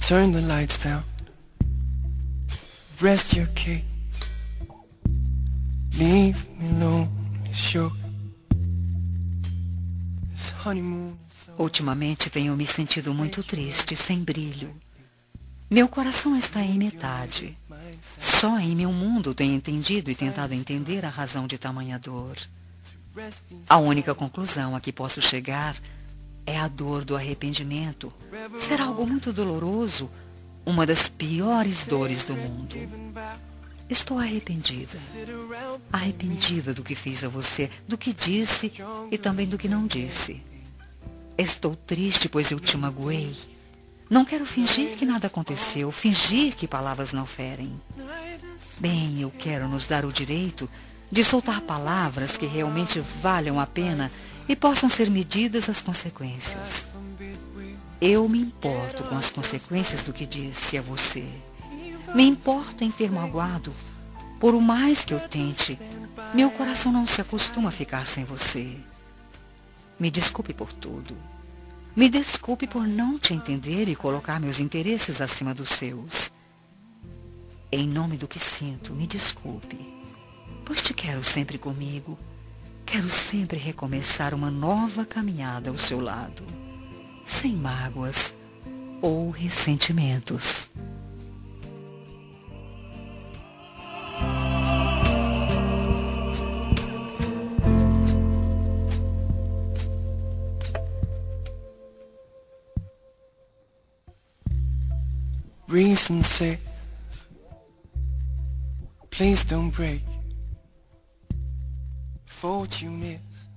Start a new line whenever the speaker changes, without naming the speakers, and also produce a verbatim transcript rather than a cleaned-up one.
Turn the lights down. Rest your case. Leave me alone. Sure. This honeymoon.
Ultimamente tenho me sentido muito triste, sem brilho. Meu coração está em metade. Só em meu mundo tenho entendido e tentado entender a razão de tamanha dor. A única conclusão a que posso chegar é a dor do arrependimento. Será algo muito doloroso, uma das piores dores do mundo. Estou arrependida. Arrependida do que fiz a você, do que disse e também do que não disse. Estou triste, pois eu te magoei. Não quero fingir que nada aconteceu, fingir que palavras não ferem. Bem, eu quero nos dar o direito de soltar palavras que realmente valham a pena e possam ser medidas as consequências. Eu me importo com as consequências do que disse a você. Me importo em ter magoado. Por o mais que eu tente, meu coração não se acostuma a ficar sem você. Me desculpe por tudo. Me desculpe por não te entender e colocar meus interesses acima dos seus. Em nome do que sinto, me desculpe, pois te quero sempre comigo. Quero sempre recomeçar uma nova caminhada ao seu lado, sem mágoas ou ressentimentos.
Reason says, please don't break. Fault you miss,